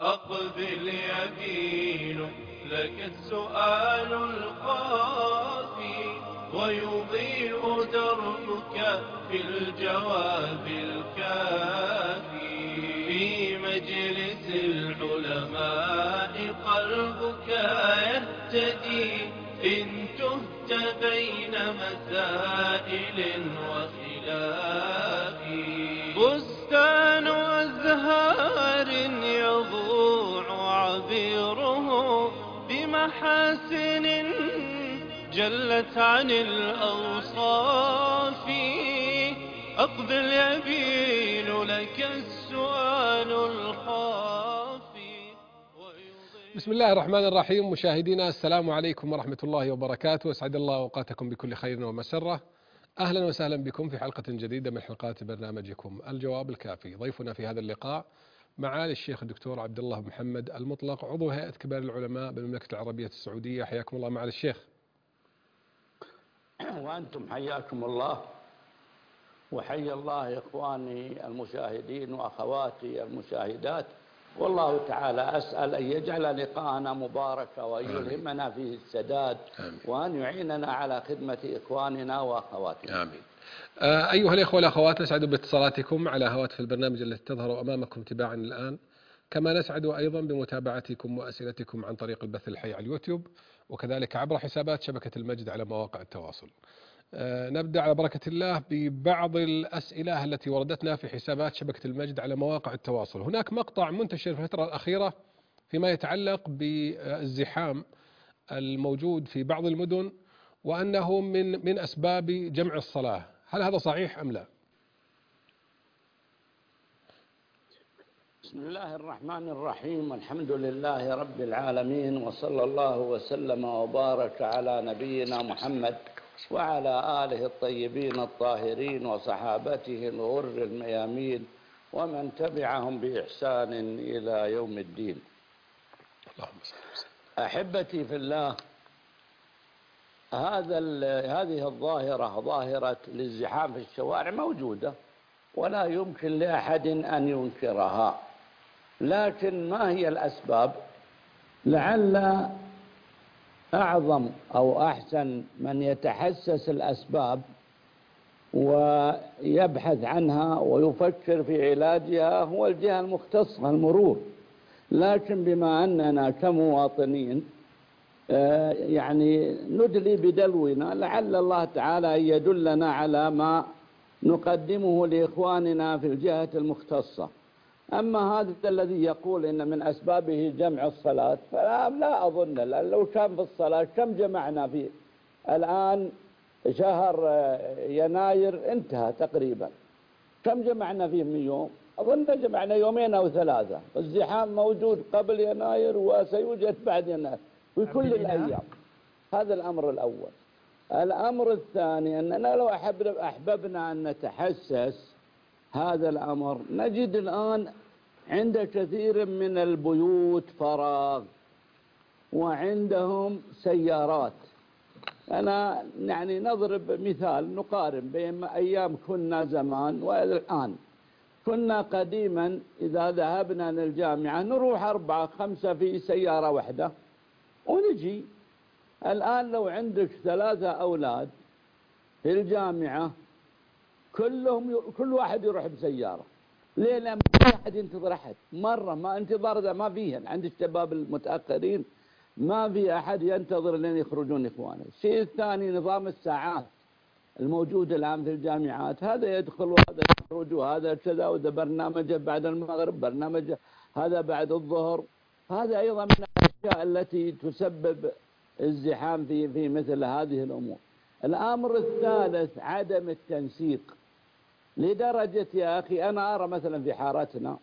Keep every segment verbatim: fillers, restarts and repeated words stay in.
أقبل يمين لك السؤال الخافي، ويضيء دربك في الجواب الكافي. في مجلس العلماء قلبك يهتدي، إن تهت بين مسائل وخلاف. بستان أزهار يضوع عبيره بمحاسن جلت عن الأوصاف. أقبل يبين لك السؤال الخافي. بسم الله الرحمن الرحيم. مشاهدينا السلام عليكم ورحمة الله وبركاته، أسعد الله أوقاتكم بكل خير ومسرة. أهلا وسهلا بكم في حلقة جديدة من حلقات برنامجكم الجواب الكافي. ضيفنا في هذا اللقاء معالي الشيخ الدكتور عبد الله محمد المطلق، عضو هيئة كبار العلماء بالمملكة العربية السعودية. حياكم الله معالي الشيخ. وأنتم حياكم الله، وحيا الله إخواني المشاهدين وأخواتي المشاهدات. والله تعالى أسأل أن يجعل لقاءنا مباركا، وأن يلهمنا فيه السداد، وأن يعيننا على خدمة إخواننا وأخواتنا. آمين. آه أيها الإخوة والأخوات، نسعد باتصالاتكم على هواتف البرنامج التي تظهر أمامكم تباعا الآن، كما نسعد أيضا بمتابعتكم وأسئلتكم عن طريق البث الحي على اليوتيوب، وكذلك عبر حسابات شبكة المجد على مواقع التواصل. آه نبدأ على بركة الله ببعض الأسئلة التي وردتنا في حسابات شبكة المجد على مواقع التواصل. هناك مقطع منتشر في الفترة الأخيرة فيما يتعلق بالزحام الموجود في بعض المدن، وأنه من من أسباب جمع الصلاة. هل هذا صحيح أم لا؟ بسم الله الرحمن الرحيم، الحمد لله رب العالمين، وصلى الله وسلم وبارك على نبينا محمد وعلى آله الطيبين الطاهرين وصحابته الغر الميامين ومن تبعهم بإحسان إلى يوم الدين. أحبتي في الله، هذا هذه الظاهرة ظاهرة الازدحام في الشوارع موجودة ولا يمكن لأحد أن ينكرها، لكن ما هي الأسباب؟ لعل أعظم أو أحسن من يتحسس الأسباب ويبحث عنها ويفكر في علاجها هو الجهة المختصة، المرور. لكن بما أننا كمواطنين يعني ندلي بدلونا، لعل الله تعالى أن يدلنا على ما نقدمه لإخواننا في الجهة المختصة. أما هذا الذي يقول إن من أسبابه جمع الصلاة، فلا لا أظن، لأن لو كان في الصلاة كم جمعنا فيه؟ الآن شهر يناير انتهى تقريبا، كم جمعنا فيه من يوم؟ أظن جمعنا يومين أو ثلاثة. الزحام موجود قبل يناير وسيوجد بعد يناير في كل الأيام. هذا الأمر الأول. الأمر الثاني أننا لو أحببنا أن نتحسس هذا الأمر، نجد الآن عند كثير من البيوت فراغ وعندهم سيارات. أنا يعني نضرب مثال، نقارن بين أيام كنا زمان والآن. كنا قديما إذا ذهبنا للجامعة نروح أربعة خمسة في سيارة واحدة ونجي. الآن لو عندك ثلاثة أولاد في الجامعة كلهم كل واحد يروح بسيارة. ليه؟ لأن ما أحد ينتظر أحد. مرة ما انتظار ذا ما فيه عند الشباب المتأخرين، ما في أحد ينتظر لين يخرجون إخوانه. الشيء الثاني نظام الساعات الموجود الآن في الجامعات، هذا يدخل وهذا يخرج وهذا كذا، وهذا برنامجه بعد المغرب، برنامجه هذا بعد الظهر. هذا أيضا من الأشياء التي تسبب الزحام في في مثل هذه الأمور. الأمر الثالث عدم التنسيق، لدرجة يا أخي أنا أرى مثلا في حارتنا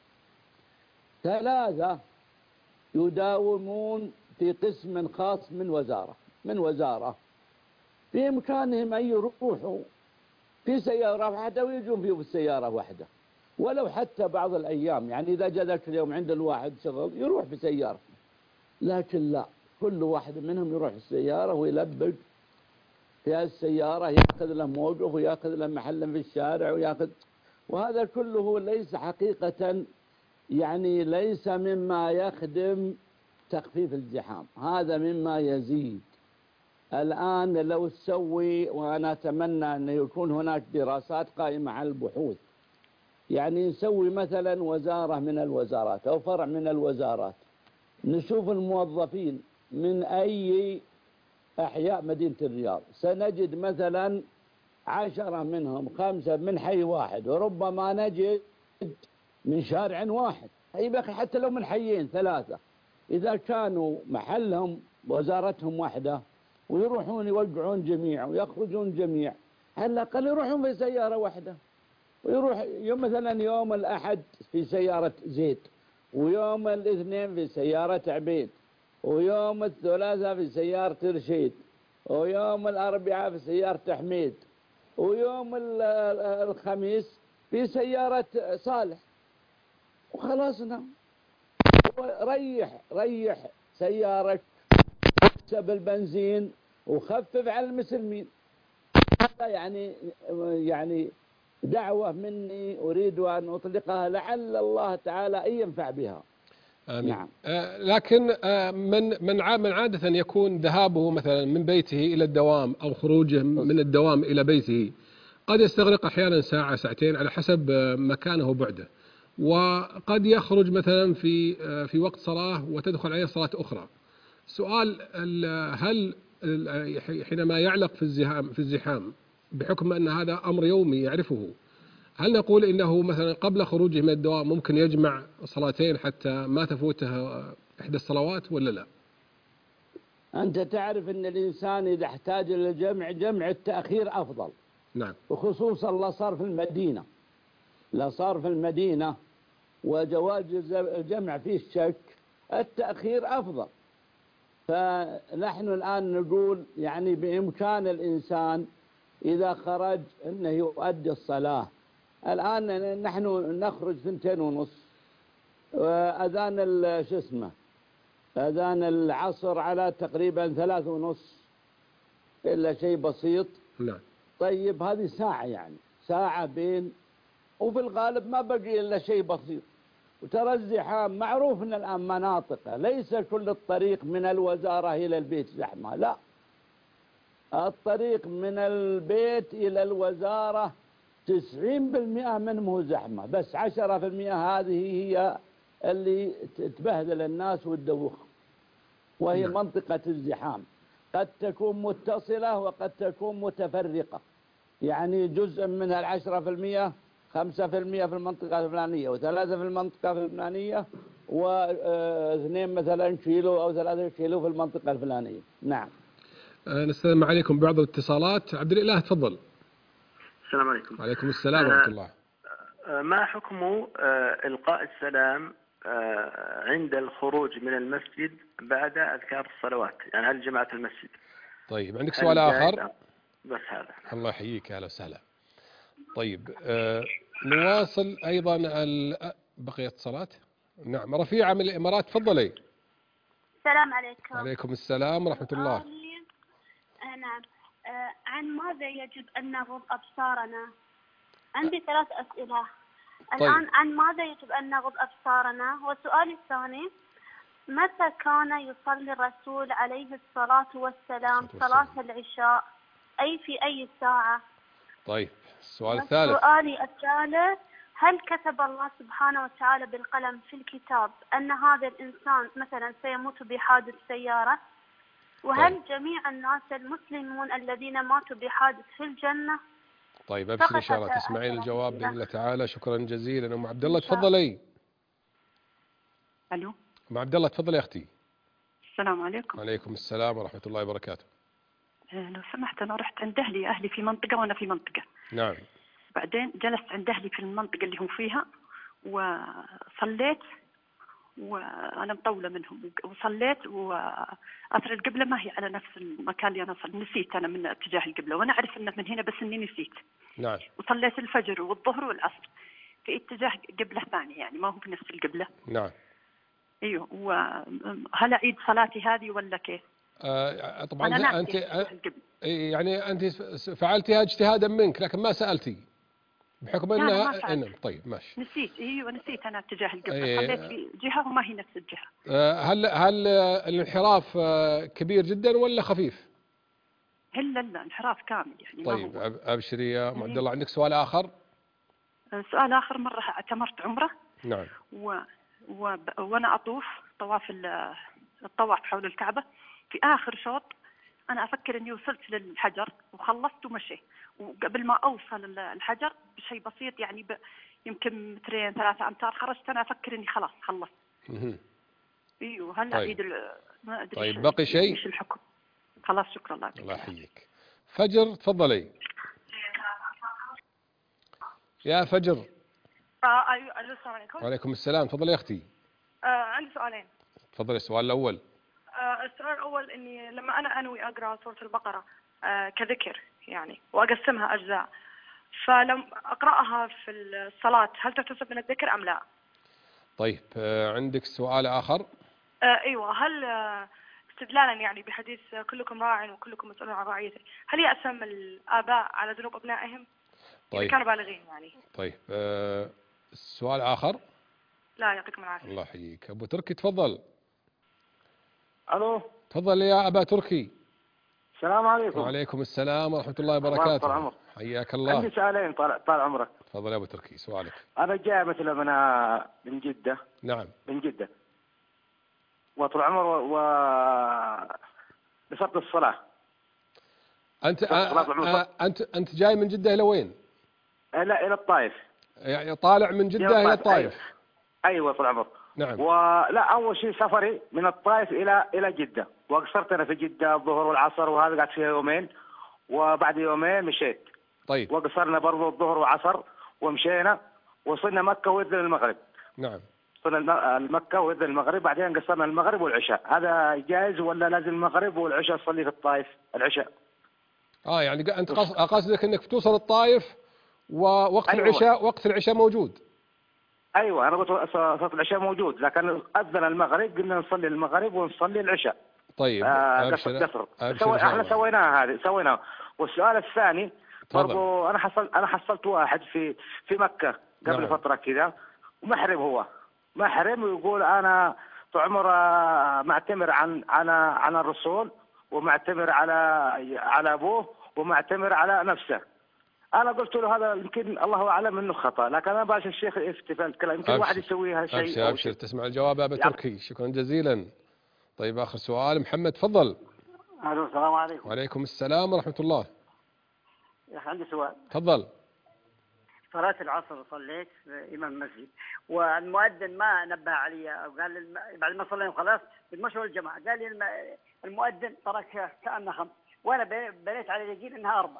ثلاثة يداومون في قسم خاص من وزارة من وزارة بإمكانهم أن يروحوا في سيارة واحدة ويجون فيه بسيارة واحدة، ولو حتى بعض الأيام، يعني إذا جاء ذاك اليوم عند الواحد شغل يروح بسيارة. لكن لا، كل واحد منهم يروح السيارة ويلبق في السيارة، يأخذ له موقف ويأخذ له محل في الشارع ويأخذ، وهذا كله ليس حقيقة يعني ليس مما يخدم تخفيف الزحام، هذا مما يزيد. الآن لو تسوي، وأنا أتمنى أن يكون هناك دراسات قائمة على البحوث، يعني نسوي مثلا وزارة من الوزارات أو فرع من الوزارات، نشوف الموظفين من أي أحياء مدينة الرياض، سنجد مثلا عشرة منهم، خمسة من حي واحد، وربما نجد من شارع واحد، أي حتى لو من حيين ثلاثة، إذا كانوا محلهم وزارتهم واحدة ويروحون يوقعون جميع ويخرجون جميع، على الأقل يروحون في سيارة واحدة، ويروح يوم مثلا يوم الأحد في سيارة زيد، ويوم الاثنين في سيارة عبيد، ويوم الثلاثاء في سيارة رشيد، ويوم الأربعاء في سيارة حميد، ويوم الخميس في سيارة صالح، وخلصنا. ريح ريح سيارك، اكسب البنزين وخفف على المسلمين. هذا يعني يعني دعوة مني أريد أن أطلقها، لعل الله تعالى أن ينفع بها. آمين. نعم. آه لكن آه من من من عادة يكون ذهابه مثلا من بيته إلى الدوام أو خروجه من الدوام إلى بيته قد يستغرق أحيانا ساعة ساعتين على حسب مكانه وبعده، وقد يخرج مثلا في في وقت صلاة وتدخل عليه صلاة أخرى. سؤال: هل حينما يعلق في الزحام في الزحام بحكم أن هذا أمر يومي يعرفه، هل نقول إنه مثلا قبل خروجه من الدوام ممكن يجمع صلاتين حتى ما تفوته إحدى الصلوات ولا لا؟ أنت تعرف أن الإنسان إذا احتاج إلى الجمع، جمع التأخير أفضل. نعم. وخصوصا لا صار في المدينة، لا صار في المدينة وجواز الجمع فيه الشك، التأخير أفضل. فنحن الآن نقول يعني بإمكان الإنسان إذا خرج أنه يؤدي الصلاة. الآن نحن نخرج ثنتين ونص، وأذان شو اسمه أذان العصر على تقريبا ثلاث ونص إلا شيء بسيط. نعم. طيب هذه ساعة، يعني ساعة بين، وفي الغالب ما بقي إلا شيء بسيط. وترى الزحام معروف أن الآن مناطق ليس كل الطريق من الوزارة إلى البيت زحمة، لا، الطريق من البيت إلى الوزارة تسعين بالمئة منه زحمة، بس عشرة بالمئة هذه هي اللي تبهدل الناس وتدوخهم، وهي نعم. منطقة الزحام قد تكون متصلة وقد تكون متفرقة، يعني جزء منها العشرة في المئة، خمسة في المئة في المنطقة الفلانية، وثلاثة في المنطقة الفلانية، واثنين مثلا كيلو أو ثلاثة كيلو في المنطقة الفلانية. نعم. أه نستلم عليكم بعض الاتصالات. عبد الإله تفضل. السلام عليكم. وعليكم السلام ورحمة الله. أه ما حكم أه إلقاء السلام أه عند الخروج من المسجد بعد أذكار الصلوات، يعني هل جماعة المسجد؟ طيب عندك سؤال آخر؟ بس هذا. الله يحييك، أهلا وسهلا. طيب أه نواصل أيضا بقية الصلاة. نعم. رفيعة من الإمارات تفضلي. السلام عليكم. عليكم السلام ورحمة الله. آه نعم. آه عن ماذا يجب أن نغض أبصارنا؟ عندي ثلاث أسئلة. طيب. الآن عن ماذا يجب أن نغض أبصارنا؟ والسؤال الثاني: متى كان يصلي الرسول عليه الصلاة والسلام صلاة العشاء؟ أي في أي ساعة؟ طيب السؤال الثالث. سؤالي الثالث: هل كتب الله سبحانه وتعالى بالقلم في الكتاب أن هذا الإنسان مثلا سيموت بحادث سيارة؟ وهل طيب. جميع الناس المسلمون الذين ماتوا بحادث في الجنة؟ طيب ابشر ان شاء الله تسمعين الجواب باذن الله تعالى. شكرا جزيلا. ام عبد الله تفضلي. الو. ام عبد الله تفضلي يا اختي. السلام عليكم. وعليكم السلام ورحمه الله وبركاته. لو سمحت، انا رحت عند اهلي، اهلي في منطقه وانا في منطقه. نعم. بعدين جلست عند اهلي في المنطقه اللي هم فيها وصليت، وانا مطوله منهم، وصليت واثر القبله ما هي على نفس المكان اللي انا صليت، نسيت انا من اتجاه القبله، وانا اعرف انه من هنا بس اني نسيت. نعم. وصليت الفجر والظهر والعصر في اتجاه قبله ثانيه، يعني ما هو بنفس القبله. نعم. ايوه. وهل اعيد صلاتي هذه ولا كيف؟ آه طبعا انت أ... يعني انت فعلتها اجتهادا منك لكن ما سالتي بحكم لا، لا، ما انها فعلت. نعم. طيب ماشي. نسيت ايوه نسيت انا اتجاه القبله، إيه. صليت في جهه وما هي نفس الجهه. آه، هل هل الانحراف آه، كبير جدا ولا خفيف؟ الا لا انحراف كامل يعني ما طيب هو. أب- ابشري يا ام إيه. عبد الله، عندك سؤال اخر؟ سؤال اخر، مره اعتمرت عمره نعم. و... و... وانا اطوف طواف ال- الطواف حول الكعبه، في اخر شوط انا افكر اني وصلت للحجر وخلصت ومشيت، وقبل ما اوصل ال- الحجر بشيء بسيط يعني ب... يمكن مترين ثلاثة امتار خرجت انا افكر اني خلاص خلصت. مهم. ايوه هلا طيب. اعيد ال... ما ادري طيب إيش- بقي شيء؟ ايش الحكم. خلاص شكرا الله الله يعطيك. يحييك. فجر تفضلي يا فجر. آه أيوة. السلام عليكم. وعليكم السلام، تفضلي يا اختي. آه عندي سؤالين. تفضلي السؤال الاول. آه السؤال الأول إني لما أنا أنوي أقرأ سورة البقرة آه كذكر يعني وأقسمها أجزاء، فلم أقرأها في الصلاة هل تحتسب من الذكر أم لا؟ طيب آه، عندك سؤال اخر؟ آه أيوة. هل آه استدلالا يعني بحديث آه، كلكم راع وكلكم مسؤول عن رعيته، هل يأثم الآباء على ذنوب أبنائهم إذا طيب. كانوا بالغين يعني؟ طيب آه، سؤال اخر؟ لا يعطيكم العافية. الله يحييك. ابو تركي تفضل. الو. تفضل يا ابا تركي. السلام عليكم. وعليكم السلام ورحمه الله الله وبركاته. يطول عمرك. حياك عندي الله. سؤالين طال طال عمرك. تفضل يا ابو تركي سؤالك. انا جاي مثلا من آه، من جده. نعم. من جده وطول عمر و بفضل الصلاه. انت آه صلاة العمر. آه انت انت جاي من جده الى وين؟ آه، لا الى الطائف. يعني طالع من جده الى الطائف. ايوه طول عمر. نعم. ولا اول شيء سفري من الطائف الى الى جده، وقصرت انا في جده الظهر والعصر وهذا قعدت فيها يومين، وبعد يومين مشيت. طيب. وقصرنا برضو الظهر والعصر ومشينا وصلنا مكه واذن المغرب. نعم. وصلنا المكه واذن المغرب، بعدين قصرنا المغرب والعشاء. هذا جائز ولا لازم المغرب والعشاء تصلي في الطائف العشاء؟ اه يعني انت قص- قصدك انك بتوصل الطائف ووقت أيوة. العشاء وقت العشاء موجود. ايوه انا قلت صلاه العشاء موجود، لكن اذن المغرب قلنا نصلي المغرب ونصلي العشاء. طيب آه ابشر قصر قصر ابشر سوي إن شاء احنا الله. سويناها هذه سويناها. والسؤال الثاني تفضل. برضو انا حصل انا حصلت واحد في في مكه قبل نعم. فتره كذا، ومحرم هو محرم ويقول انا طول عمره آه، معتمر عن على عن الرسول ومعتمر على على ابوه ومعتمر على نفسه. انا قلت له هذا يمكن الله اعلم انه خطا، لكن انا باش الشيخ يفتي في الكلام، يمكن أبشر. واحد يسوي هالشيء. ابشر أو ابشر شيء. تسمع الجواب يا ابا يعطيك. تركي، شكرا جزيلا. طيب اخر سؤال محمد تفضل. الو السلام عليكم. وعليكم السلام ورحمه الله. يا اخي عندي سؤال. تفضل. صلاة العصر صليت في إمام المسجد، والمؤذن ما نبه علي وقال لي الم... بعد ما صلينا وخلاص بتمشوا الجماعة، قال لي الم... المؤذن ترك كأنها خمس، وأنا ب- بنيت على اليقين إنها أربع.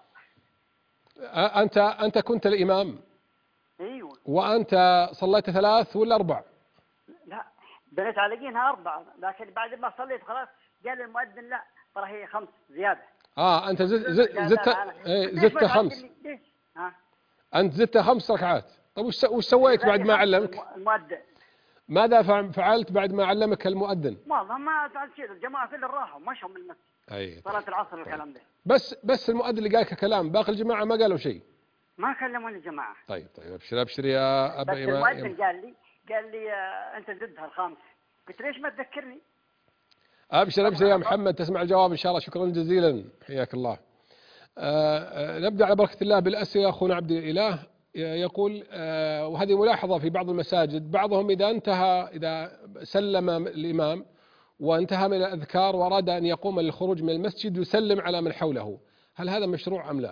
أ- انت انت كنت الامام أيوه. وانت صليت ثلاث ولا اربع؟ لا بنيت على اليقين إنها أربعة، لكن بعد ما صليت خلاص قال المؤذن لا ترى هي خمس زيادة. اه انت زدت زدت قال زدت, لا، لا، لا. إيه، ليش زدت ما تعدل خمس. لي؟ ليش؟ ها؟ انت زدت خمس ركعات. طيب وش وش سويت بعد ما علمك؟ المؤذن ماذا فع- فعلت بعد ما علمك المؤذن؟ والله ما فعلت شيء، الجماعة كلهم راحوا مشوا من المسجد. اي صلاة العصر الكلام ده. بس بس المؤذن اللي قال لك كلام، باقي الجماعه ما قالوا شيء. ما كلموني الجماعة. طيب طيب ابشر ابشر يا ابا بس إمام. المؤذن قال لي قال لي آه، انت ضدها الخامس، قلت ليش ما تذكرني؟ ابشر ابشر يا محمد، تسمع الجواب ان شاء الله. شكرا جزيلا حياك الله. آه آه نبدا على بركه الله بالاسئله. اخونا عبد الاله يقول آه وهذه ملاحظه في بعض المساجد، بعضهم اذا انتهى اذا سلم الامام وانتهى من الاذكار واراد ان يقوم للخروج من المسجد يسلم على من حوله، هل هذا مشروع ام لا؟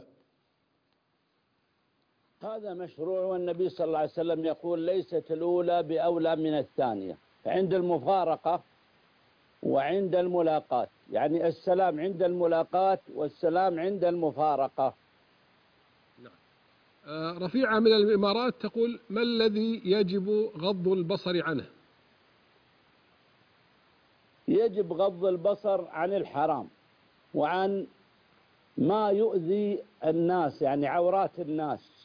هذا مشروع، والنبي صلى الله عليه وسلم يقول ليست الأولى بأولى من الثانية عند المفارقة وعند الملاقاة، يعني السلام عند الملاقاة والسلام عند المفارقة. آه رفيعة من الإمارات تقول ما الذي يجب غض البصر عنه؟ يجب غض البصر عن الحرام وعن ما يؤذي الناس، يعني عورات الناس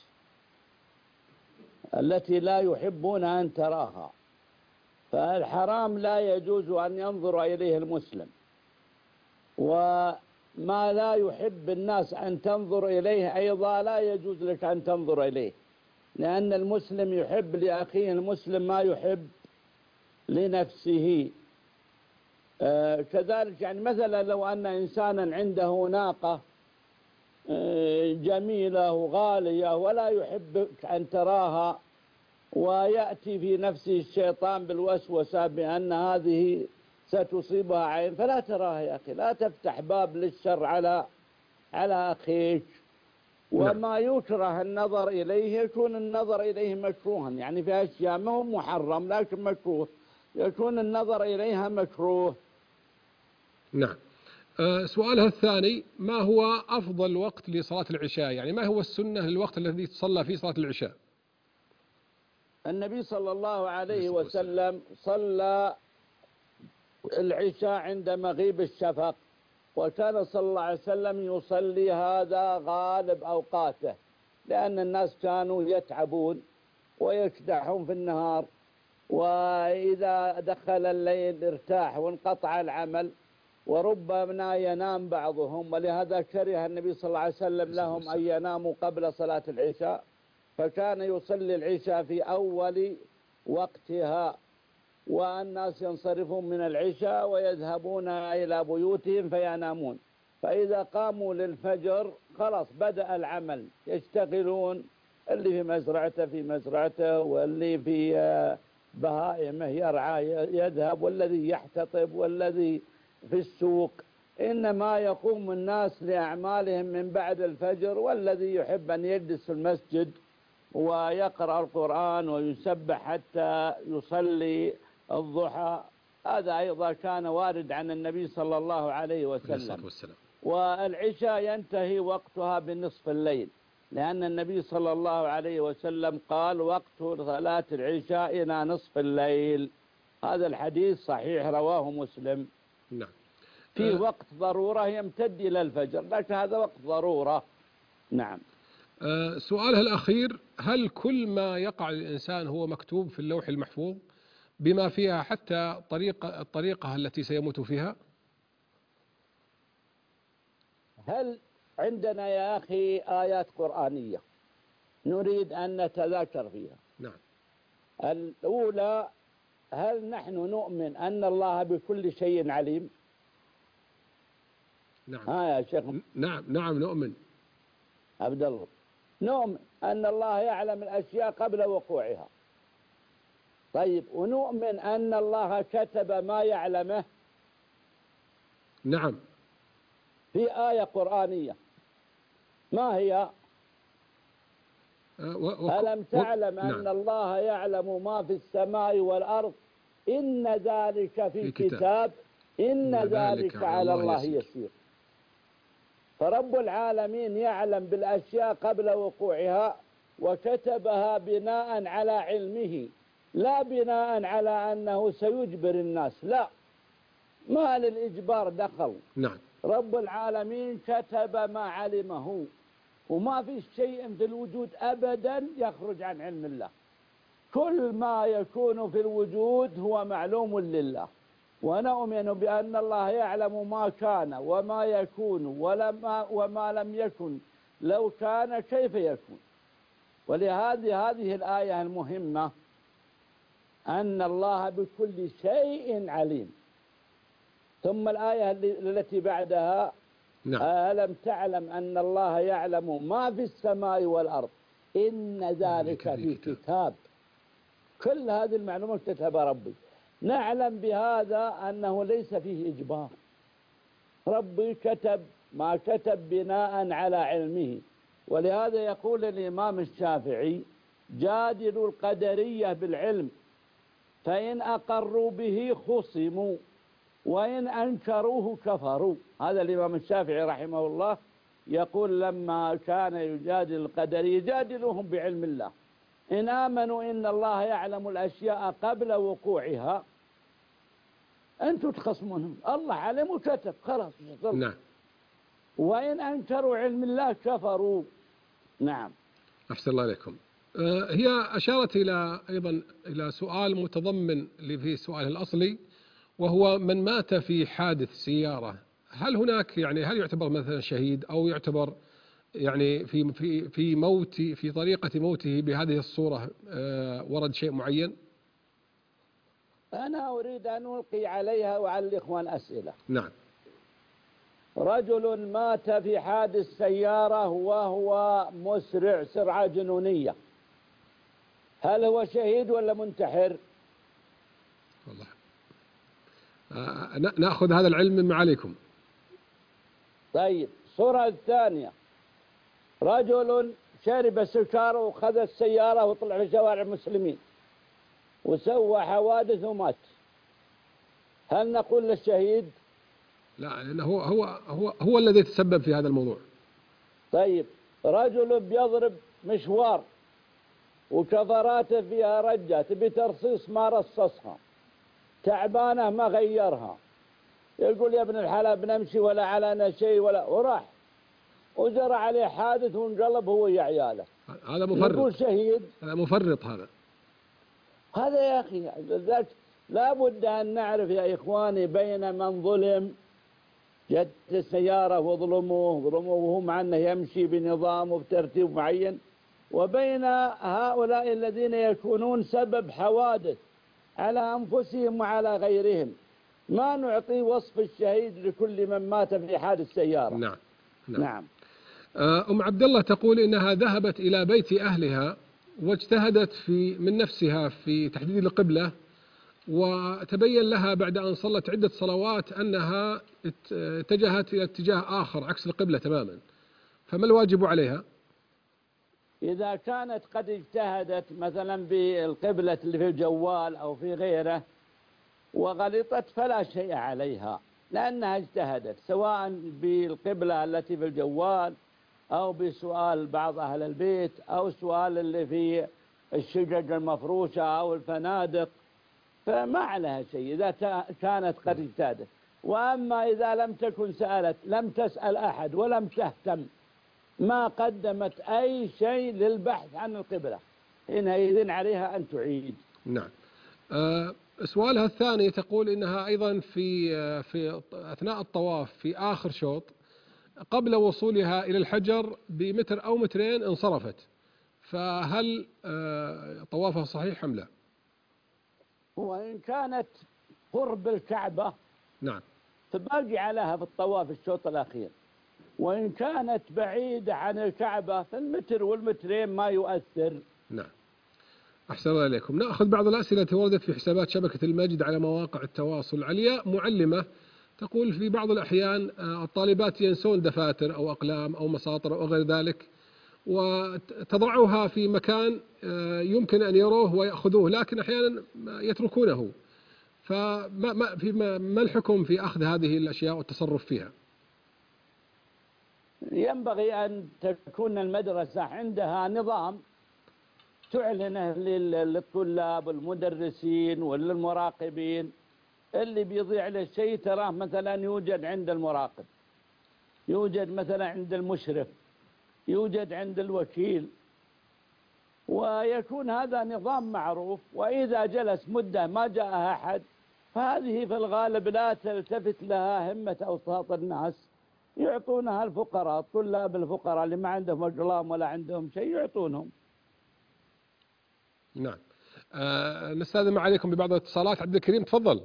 التي لا يحبون أن تراها، فالحرام لا يجوز أن ينظر إليه المسلم، وما لا يحب الناس أن تنظر إليه أيضا لا يجوز لك أن تنظر إليه. لأن المسلم يحب لأخيه المسلم ما يحب لنفسه. آه كذلك يعني مثلا لو أن إنسانا عنده ناقة آه جميلة وغالية ولا يحبك أن تراها، ويأتي في نفسه الشيطان بالوسوسة بأن هذه ستصيبها عين، فلا تراها يا أخي، لا تفتح باب للشر على على أخيك. وما يكره النظر إليه يكون النظر إليه مكروها، يعني في أشياء ما هو محرم لكن مكروه، يكون النظر إليها مكروه. نعم. أه سؤالها الثاني: ما هو أفضل وقت لصلاة العشاء؟ يعني ما هو السنة للوقت الذي تصلى فيه صلاة العشاء؟ النبي صلى الله عليه وسلم صلى العشاء عند مغيب الشفق، وكان صلى الله عليه وسلم يصلي هذا غالب أوقاته، لأن الناس كانوا يتعبون ويكدحون في النهار، وإذا دخل الليل ارتاح وانقطع العمل، وربما ينام بعضهم، ولهذا كره النبي صلى الله عليه وسلم لهم أن يناموا قبل صلاة العشاء، فكان يصلي العشاء في أول وقتها، والناس ينصرفون من العشاء ويذهبون إلى بيوتهم فينامون، فإذا قاموا للفجر خلاص بدأ العمل، يشتغلون، اللي في مزرعته في مزرعته، واللي في بهائمه يرعى يذهب، والذي يحتطب، والذي في السوق، إنما يقوم الناس لأعمالهم من بعد الفجر. والذي يحب أن يجلس في المسجد ويقرأ القرآن ويسبح حتى يصلي الضحى، هذا أيضا كان وارد عن النبي صلى الله عليه وسلم. والعشاء ينتهي وقتها بنصف الليل، لأن النبي صلى الله عليه وسلم قال: وقت صلاة العشاء إلى نصف الليل. هذا الحديث صحيح رواه مسلم. نعم. في وقت ضرورة يمتد إلى الفجر، لكن هذا وقت ضرورة. نعم. أه سؤالها الأخير: هل كل ما يقع للإنسان هو مكتوب في اللوح المحفوظ بما فيها حتى طريقة الطريقة التي سيموت فيها؟ هل عندنا يا أخي آيات قرآنية نريد أن نتذاكر فيها؟ نعم. الأولى: هل نحن نؤمن أن الله بكل شيء عليم؟ نعم. ها يا شيخ. نعم نعم نؤمن. عبد الله، نؤمن أن الله يعلم الأشياء قبل وقوعها. طيب، ونؤمن أن الله كتب ما يعلمه؟ نعم. في آية قرآنية، ما هي؟ و... ألم تعلم و... أن نعم. الله يعلم ما في السماء والأرض، إن ذلك في, في كتاب, كتاب إن ذلك على الله يسير. يسير. فرب العالمين يعلم بالأشياء قبل وقوعها، وكتبها بناء على علمه، لا بناء على أنه سيجبر الناس، لا، ما للإجبار دخل. نعم. رب العالمين كتب ما علمه، وما في شيء في الوجود أبدا يخرج عن علم الله. كل ما يكون في الوجود هو معلوم لله، ونؤمن بأن الله يعلم ما كان وما يكون ولما وما لم يكن لو كان كيف يكون. ولهذه هذه الآية المهمة، أن الله بكل شيء عليم. ثم الآية التي بعدها: نعم. ألم تعلم أن الله يعلم ما في السماء والأرض إن ذلك في كتاب. كل هذه المعلومات كتبها ربي. نعلم بهذا أنه ليس فيه إجبار، ربي كتب ما كتب بناء على علمه. ولهذا يقول الإمام الشافعي: جادلوا القدرية بالعلم، فإن أقروا به خصموا، وإن أنكروه كفروا. هذا الإمام الشافعي رحمه الله يقول لما كان يجادل القدرية: يجادلوهم بعلم الله، إن آمنوا إن الله يعلم الأشياء قبل وقوعها أنتم تخصمونهم، الله علم وكتب خلاص. نعم. وإن أنكروا علم الله كفروا. نعم. أحسن الله عليكم. هي أشارت إلى أيضا إلى سؤال متضمن في سؤالها الأصلي، وهو: من مات في حادث سيارة، هل هناك يعني هل يعتبر مثلا شهيد أو يعتبر يعني في في في موت في طريقة موته بهذه الصورة آه، ورد شيء معين؟ أنا أريد أن ألقي عليها وعلى الإخوان أسئلة. نعم. رجل مات في حادث سيارة وهو مسرع سرعة جنونية، هل هو شهيد ولا منتحر؟ والله آه، نأخذ هذا العلم من معاليكم. طيب، الصورة الثانية، رجل شرب سكر وخذ السيارة وطلع في شوارع المسلمين وسوى حوادث ومات، هل نقول للشهيد؟ لا، لأنه هو هو هو هو الذي تسبب في هذا الموضوع. طيب، رجل بيضرب مشوار وكفراته فيها رجة تبي ترصيص ما رصصها، تعبانة ما غيرها، يقول يا ابن الحلال بنمشي ولا علينا شيء ولا، وراح وجرى عليه حادث وانقلب هو ويا عياله، هذا مفرط. يقول شهيد؟ هذا مفرط. هذا هذا يا أخي ذاك لابد أن نعرف يا إخواني بين من ظلم جت السيارة وظلموه ظلموه وهو مع أنه يمشي بنظام وبترتيب معين، وبين هؤلاء الذين يكونون سبب حوادث على أنفسهم وعلى غيرهم. ما نعطي وصف الشهيد لكل من مات في حادث سيارة. نعم. نعم, نعم. أم عبد الله تقول إنها ذهبت إلى بيت أهلها واجتهدت في من نفسها في تحديد القبلة، وتبين لها بعد أن صلت عدة صلوات أنها اتجهت إلى اتجاه آخر عكس القبلة تماما، فما الواجب عليها؟ إذا كانت قد اجتهدت مثلا بالقبلة اللي في الجوال أو في غيره وغلطت فلا شيء عليها، لأنها اجتهدت سواء بالقبلة التي في الجوال أو بسؤال بعض أهل البيت أو سؤال اللي في الشقق المفروشة أو الفنادق، فما عليها شيء إذا كانت قد اجتهدت. وأما إذا لم تكن سألت، لم تسأل أحد ولم تهتم، ما قدمت أي شيء للبحث عن القبلة، حينئذ عليها أن تعيد. نعم. أه سؤالها الثاني تقول إنها أيضا في في أثناء الطواف في آخر شوط قبل وصولها إلى الحجر بمتر أو مترين انصرفت، فهل أه طوافها صحيح أم لا؟ وإن كانت قرب الكعبة نعم فباقي عليها في الطواف الشوط الأخير، وإن كانت بعيدة عن الكعبة فالمتر والمترين ما يؤثر. نعم. أحسن الله إليكم. نأخذ بعض الأسئلة التي وردت في حسابات شبكة المجد على مواقع التواصل. علياء معلمة تقول في بعض الأحيان الطالبات ينسون دفاتر أو أقلام أو مساطر أو غير ذلك وتضعها في مكان يمكن أن يروه ويأخذوه، لكن أحيانا يتركونه، فما ما في ما الحكم في أخذ هذه الأشياء والتصرف فيها؟ ينبغي أن تكون المدرسة عندها نظام تعلنه للطلاب والمدرسين وللمراقبين، اللي بيضيع له شيء تراه مثلا يوجد عند المراقب، يوجد مثلا عند المشرف، يوجد عند الوكيل، ويكون هذا نظام معروف. وإذا جلس مدة ما جاء أحد فهذه في الغالب لا تلتفت لها همة أوساط الناس، يعطونها الفقراء، الطلاب الفقراء اللي ما عندهم أقلام ولا عندهم شيء يعطونهم. نعم. آه نستاذن عليكم ببعض الاتصالات. عبد الكريم تفضل.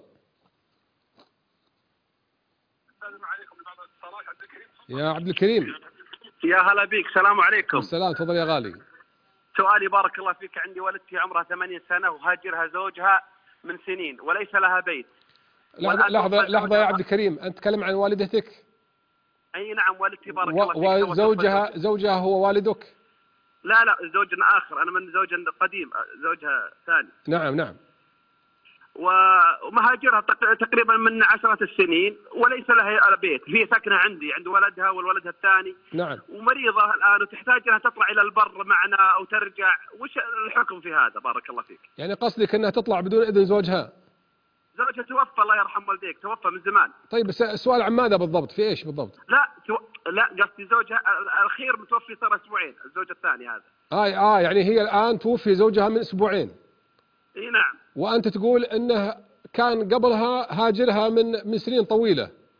نستاذن عليكم ببعض الاتصالات. عبد الكريم تفضل. يا عبد الكريم. يا هلا بيك، السلام عليكم. السلام، تفضل يا غالي. سؤالي بارك الله فيك، عندي ولدتي عمرها ثمانين سنة وهاجرها زوجها من سنين وليس لها بيت. لحظة لحظة لحظة يا عبد الكريم، أنت تتكلم عن والدتك؟ أي نعم والدتي بارك و... الله فيك. وزوجها زوجها هو والدك؟ لا لا زوج آخر، أنا من زوج قديم، زوجها ثاني. نعم نعم. ومهاجرها تقريبا من عشرة السنين وليس لها بيت، هي ساكنة عندي عند ولدها والولد الثاني. نعم. ومريضة الآن وتحتاج أنها تطلع إلى البر معنا أو ترجع، وش الحكم في هذا بارك الله فيك؟ يعني قصدك أنها تطلع بدون إذن زوجها؟ زوجها توفى الله يرحم والديك، توفى من زمان. طيب بس السؤال عن ماذا بالضبط؟ في إيش بالضبط؟ لا تو... لا قصدي زوجها الأخير متوفي صار أسبوعين، الزوج الثاني هذا. آه آه يعني هي الآن توفي زوجها من أسبوعين. اي نعم. وأنت تقول أنه كان قبلها هاجرها من من سنين طويلة.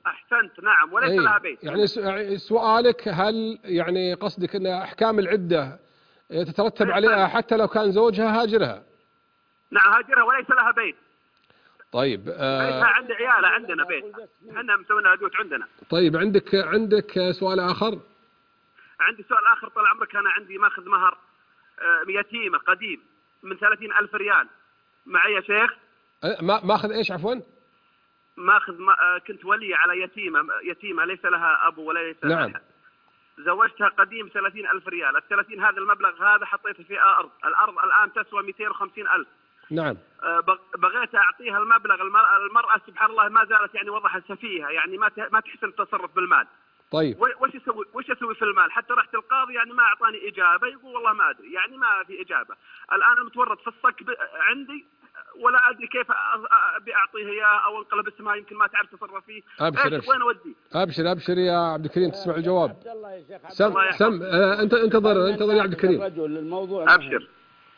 أحسنت نعم، وليس أي. لها بيت. يعني سؤالك هل يعني قصدك أن أحكام العدة تترتب عليها حتى لو كان زوجها هاجرها؟ نعم هاجرها وليس لها بيت. طيب آه بيتها عند عيالها، عندنا بيت، احنا مسوينا بيوت عندنا. طيب عندك عندك سؤال آخر؟ عندي سؤال آخر طال عمرك. أنا عندي ماخذ مهر يتيمة قديم من ثلاثين ألف ريال معي يا شيخ. ما ماخذ إيش عفوا؟ ماخذ ما كنت ولي على يتيمة يتيمة ليس لها أبو ولا ليس لها نعم. أحد. زوجتها قديم ثلاثين ألف ريال، الثلاثين هذا المبلغ هذا حطيته في أرض، الأرض الآن تسوى مئتين وخمسين ألف. نعم. بغيت أعطيها المبلغ، المرأة سبحان الله ما زالت يعني وضعها سفيهة، يعني ما ما تحسن التصرف بالمال. طيب وش اسوي وش اسوي في المال؟ حتى رحت القاضي يعني ما اعطاني اجابه، يقول والله ما ادري، يعني ما في اجابه. الان المتورط في الصك عندي ولا ادري كيف ابي اعطيه اياه او انقلب اسمها، يمكن ما تعرف تصرف فيه. ابشر ابشر وين اوديه؟ ابشر ابشر يا عبد الكريم تسمع الجواب. سم سم آه انت انتظر انتظر يا عبد الكريم. ابشر.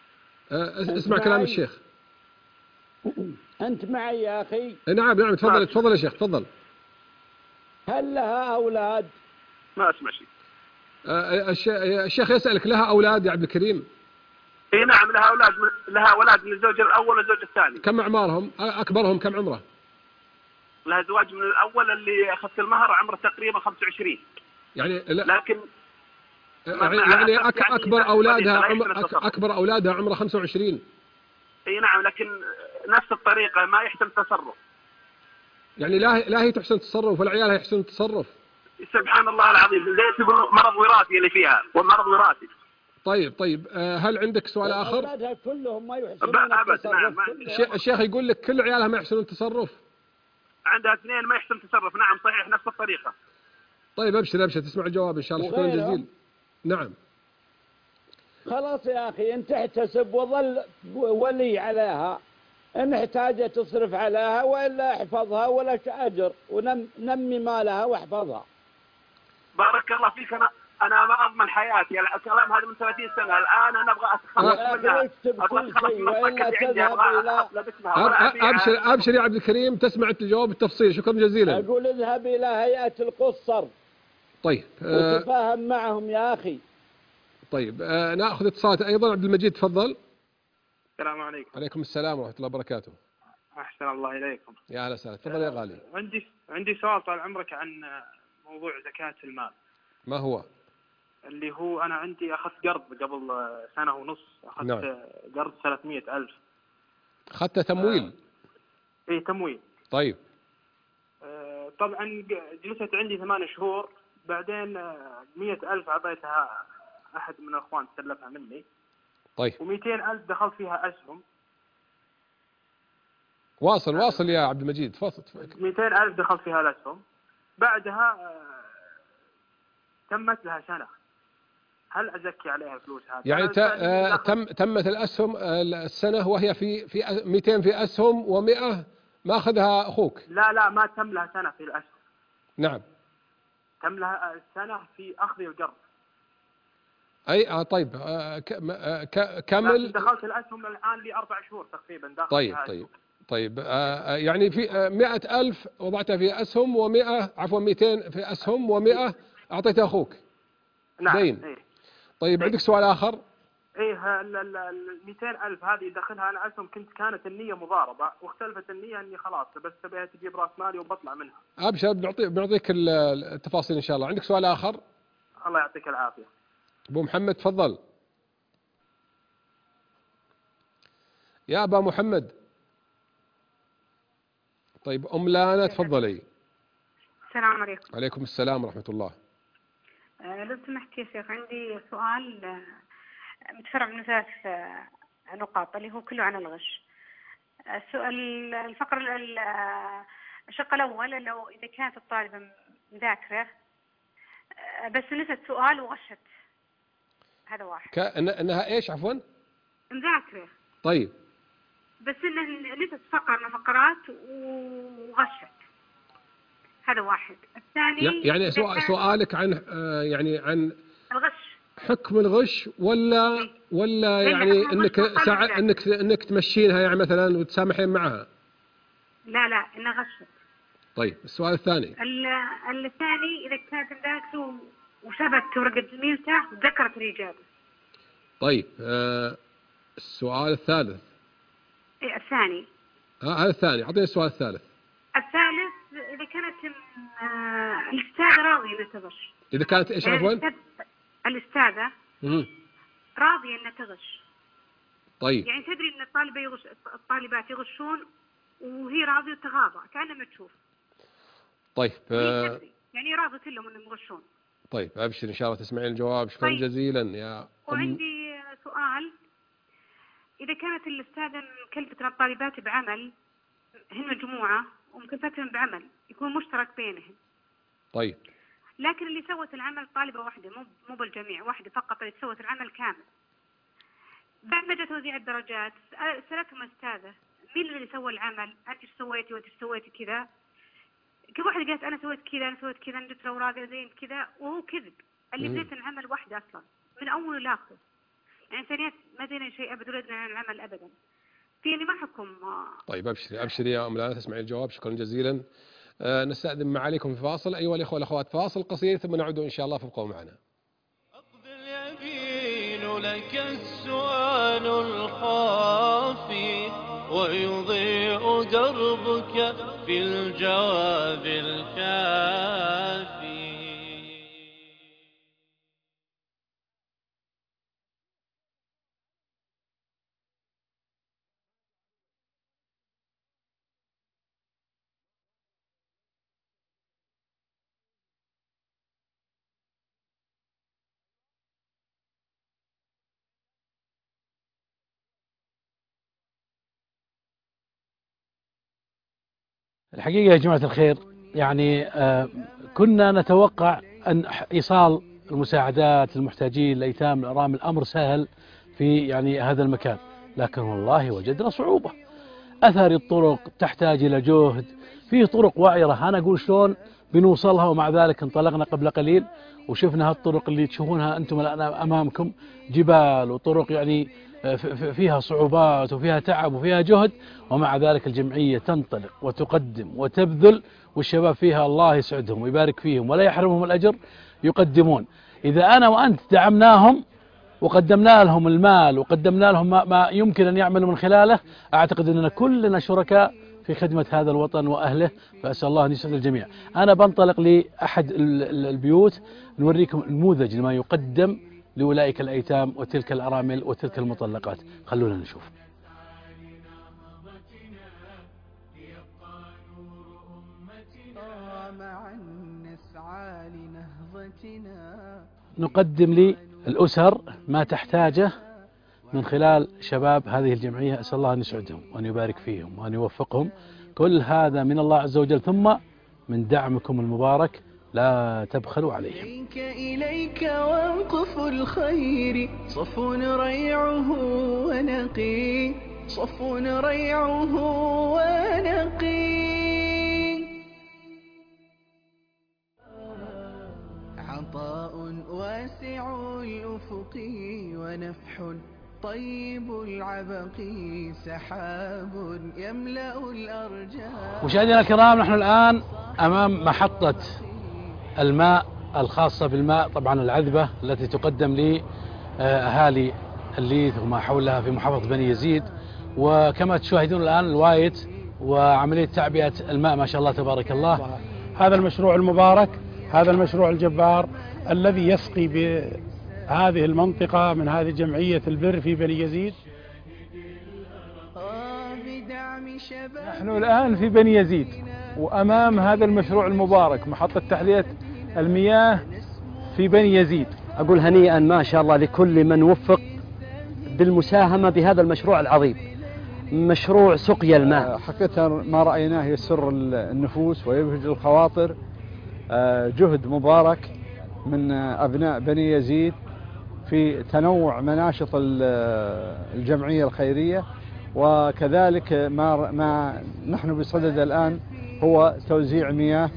آه اسمع كلام الشيخ. انت معي يا اخي؟ نعم نعم تفضل تفضل يا شيخ تفضل. هل لها أولاد؟ ما أسمع شيء. آه الشيخ يسألك لها أولاد يا عبد الكريم؟ إيه نعم لها أولاد، لها أولاد من الزوج الأول والزوج الثاني. كم أعمارهم؟ أكبرهم كم عمره؟ لها زواج من الأول اللي أخذت المهر عمره تقريبا خمسة وعشرين. يعني لا لكن يعني أك أكبر أولادها عمر أكبر أولادها عمره خمسة وعشرين. إيه نعم لكن نفس الطريقة ما يحسن التصرف. يعني لا لا هي تحسن التصرف ولا عيالها يحسن التصرف. سبحان الله العظيم، زي تقول مرض وراثي اللي فيها، ومرض وراثي. طيب طيب هل عندك سؤال آخر؟ أولادها كلهم ما يحسنون التصرف. نعم. الشيخ يقول لك كل عيالها ما يحسنون التصرف. عندها اثنين ما يحسن التصرف، نعم صحيح نفس الطريقة. طيب ابشر ابشر تسمع الجواب إن شاء الله. شكرا جزيلا. نعم. خلاص يا أخي أنت احتسب وظل ولي عليها، إن احتاجت تصرف عليها وإلا احفظها ولا أجر، ونمي مالها واحفظها. بارك الله فيك. أنا أنا ما أضمن حياتي، الكلام هذا من ثلاثين سنة، الآن أنا أبغى أتخلص منها. اكتب كل شيء وإلا تذهب إلى أبشر أبشر يا عبد الكريم تسمع الجواب بالتفصيل. شكرا جزيلا. أقول اذهب إلى هيئة القصر. طيب وتفاهم معهم يا أخي. طيب آه ناخذ اتصالات ايضا. عبد المجيد تفضل. السلام عليكم. عليكم السلام ورحمه الله وبركاته. احسن الله اليكم. يا اهلا وسهلا. تفضل يا غالي. عندي عندي سؤال طال عمرك عن موضوع زكاة المال. ما هو؟ اللي هو انا عندي اخذت قرض قبل سنه ونص، اخذت نعم. قرض ثلاثمئة ألف. اخذت تمويل؟ آه. ايه تمويل. طيب. آه طبعا جلست عندي ثمان شهور، بعدين مئة ألف اعطيتها أحد من الأخوان تسلفها مني. طيب. ومئتين ألف دخلت فيها أسهم. واصل واصل يا عبد المجيد تفضل. مئتين ألف دخلت فيها الأسهم، بعدها تمت لها سنة، هل أزكي عليها فلوس هذه؟ يعني تم تمت الأسهم السنة وهي في في مئتين في أسهم ومئة ما أخذها أخوك؟ لا لا ما تم لها سنة في الأسهم. نعم. تم لها سنة في أخذ القرض. أي آه طيب آه ك كمل. دخلت الأسهم الآن لي أربع شهور تقريبا داخل. طيب طيب طيب آه يعني في مئة ألف وضعتها في أسهم ومئة عفوا مئتين في أسهم ومئة أعطيتها أخوك. نعم. دين. إيه. طيب عندك سؤال آخر؟ إيه ال مئتين ألف هذه دخلها أنا أسهم، كنت كانت النية مضاربة واختلفت النية إني خلاص بس تبيها تجيب رأس مالي وبطلع منها. أبشر بنعطيك بنعطيك التفاصيل إن شاء الله. عندك سؤال آخر؟ الله يعطيك العافية. أبو محمد تفضل. يا أبا محمد. طيب أم لانا تفضلي. السلام عليكم. عليكم السلام ورحمة الله. أه لو سمحت يا شيخ عندي سؤال أه متفرع من ثلاث أه نقاط اللي هو كله عن الغش. السؤال الفقرة الشق الأول لو إذا كانت الطالبة مذاكرة أه بس نسيت سؤال وغشت، هذا واحد. كأن إنها إيش عفوا؟ مذاكرة. طيب. بس إنها نسيت فقرة من فقرات وغشت، هذا واحد. الثاني يعني سؤال سؤالك عن آه يعني عن الغش، حكم الغش ولا إيه؟ ولا إيه يعني انك سع... انك انك تمشينها يعني مثلا وتسامحين معها؟ لا لا انها غشت. طيب السؤال الثاني. الثاني إذا كانت ذاكره وشبك ورقة زميلته ذكرت الإجابة. طيب آه السؤال الثالث. إيه الثاني. ها هذا الثاني، أعطيني السؤال الثالث. الثالث إذا كانت آه الأستاذة راضية إنها تغش. إذا كانت إيش عفوا؟ الأستاذة راضية إنها تغش. طيب. يعني تدري إن الطالبة يغش الطالبات يغشون وهي راضية وتغاضى كأنها ما تشوف. طيب. آه يعني راضية كلهم إنهم يغشون. طيب أبشر إن شاء الله تسمعين الجواب. شكرا طيب. جزيلا يا أم. وعندي سؤال، إذا كانت الأستاذة مكلفة الطالبات بعمل، هن مجموعة ومكلفتهم بعمل يكون مشترك بينهم. طيب. لكن اللي سوت العمل طالبة واحدة مو مو بالجميع، واحدة فقط اللي سوت العمل كامل. بعد ما جاء توزيع الدرجات سألتهم أستاذة مين اللي سوى العمل؟ أنت إيش سويتي وأنت إيش سويتي كذا؟ كل واحدة قالت أنا سويت كذا أنا سويت كذا أنا جبت الأوراق زين كذا، وهو كذب. اللي بديت العمل واحدة أصلا من أوله لآخره. يعني ثانيات ما زينا شيء أبدا ولا عن العمل أبدا. في اللي ما حكم. طيب أبشري أبشري يا أم لانا تسمعي الجواب. شكرا جزيلا. أه نستأذن معاليكم في فاصل. أيها الإخوة والأخوات فاصل قصير ثم نعود إن شاء الله، فابقوا معنا. أقبل يبين لك السؤال الخافي ويضيء دربك في الجواب الكافي. الحقيقة يا جماعة الخير يعني آه كنا نتوقع أن إيصال المساعدات للمحتاجين الأيتام الأرامل الأمر سهل في يعني هذا المكان، لكن والله وجدنا صعوبة. أثر الطرق تحتاج إلى جهد، فيه طرق وعرة أنا أقول شلون بنوصلها، ومع ذلك انطلقنا قبل قليل وشفنا هالطرق اللي تشوفونها أنتم الآن أمامكم، جبال وطرق يعني فيها صعوبات وفيها تعب وفيها جهد، ومع ذلك الجمعية تنطلق وتقدم وتبذل، والشباب فيها الله يسعدهم ويبارك فيهم ولا يحرمهم الأجر، يقدمون. إذا أنا وأنت دعمناهم وقدمنا لهم المال وقدمنا لهم ما, ما يمكن أن يعملوا من خلاله، أعتقد أننا كلنا شركاء في خدمة هذا الوطن وأهله، فأسأل الله أن يسعد الجميع. أنا بنطلق لأحد البيوت نوريكم نموذج لما يقدم لأولئك الأيتام وتلك الأرامل وتلك المطلقات. خلونا نشوف. نقدم للأسر ما تحتاجه من خلال شباب هذه الجمعية، أسأل الله أن يسعدهم وأن يبارك فيهم وأن يوفقهم. كل هذا من الله عز وجل، ثم من دعمكم المبارك، لا تبخلوا عليهم. إليك إليك وانقف الخير صفو ريعه ونقي، صفو ريعه ونقي. عطاء واسع الأفق ونفح طيب العبق، سحاب يملأ الأرجاء. مشاهدينا الكرام، نحن الآن أمام محطة الماء الخاصة بالماء، طبعا العذبة التي تقدم لأهالي الليث وما حولها في محافظة بني يزيد. وكما تشاهدون الآن الوايت وعملية تعبئة الماء ما شاء الله تبارك الله. هذا المشروع المبارك، هذا المشروع الجبار الذي يسقي بهذه المنطقة من هذه جمعية البر في بني يزيد. نحن الآن في بني يزيد وأمام هذا المشروع المبارك، محطة تحلية المياه في بني يزيد. أقول هنيئا ما شاء الله لكل من وفق بالمساهمة بهذا المشروع العظيم، مشروع سقيا الماء. حقيقة ما رأيناه يسر النفوس ويبهج الخواطر، جهد مبارك من أبناء بني يزيد في تنوع مناشط الجمعية الخيرية، وكذلك ما ما نحن بصدد الآن هو توزيع مياه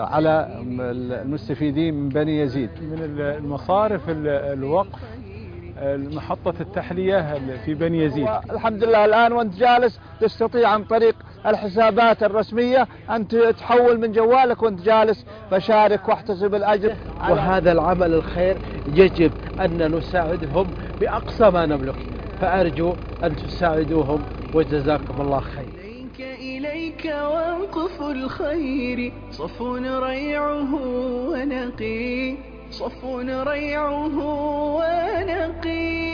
على المستفيدين من بني يزيد. من المصارف الوقف محطة التحلية في بني يزيد. الحمد لله الآن وأنت جالس تستطيع عن طريق الحسابات الرسمية أن تحول من جوالك وأنت جالس، فشارك واحتسب الأجر. وهذا العمل الخير يجب أن نساعدهم بأقصى ما نملك، فأرجو أن تساعدوهم وجزاكم الله خير. إليك وانقف الخير صفو ريعه ونقي، صفو ريعه ونقي.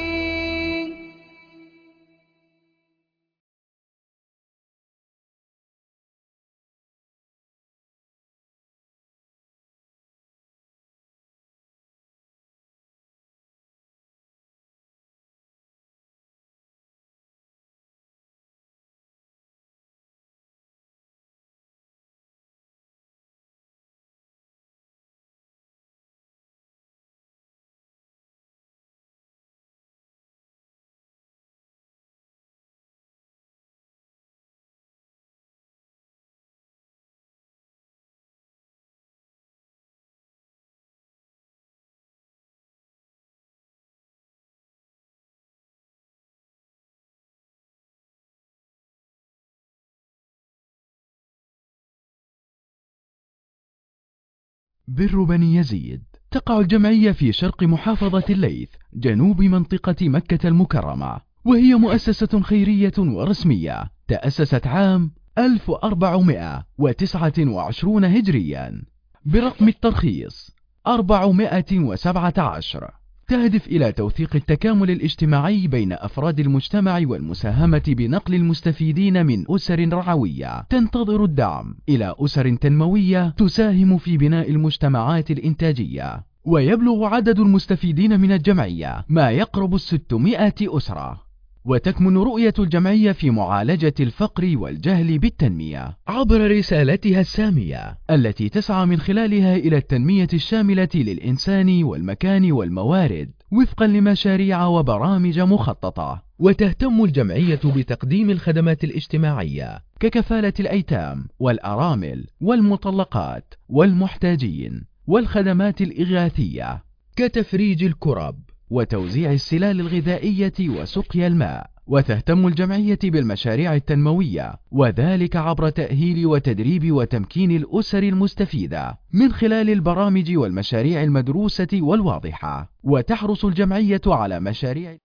بر بني يزيد. تقع الجمعية في شرق محافظة الليث جنوب منطقة مكة المكرمة، وهي مؤسسة خيرية ورسمية تأسست عام ألف وأربعمائة وتسعة وعشرين هجريا برقم الترخيص أربعمائة وسبعة عشر، تهدف إلى توثيق التكامل الاجتماعي بين أفراد المجتمع والمساهمة بنقل المستفيدين من أسر رعوية تنتظر الدعم إلى أسر تنموية تساهم في بناء المجتمعات الإنتاجية. ويبلغ عدد المستفيدين من الجمعية ما يقرب الستمائة أسرة. وتكمن رؤية الجمعية في معالجة الفقر والجهل بالتنمية عبر رسالتها السامية التي تسعى من خلالها إلى التنمية الشاملة للإنسان والمكان والموارد وفقا لمشاريع وبرامج مخططة. وتهتم الجمعية بتقديم الخدمات الاجتماعية ككفالة الأيتام والأرامل والمطلقات والمحتاجين، والخدمات الإغاثية كتفريج الكرب وتوزيع السلال الغذائية وسقيا الماء. وتهتم الجمعية بالمشاريع التنموية، وذلك عبر تأهيل وتدريب وتمكين الأسر المستفيدة من خلال البرامج والمشاريع المدروسة والواضحة. وتحرص الجمعية على مشاريع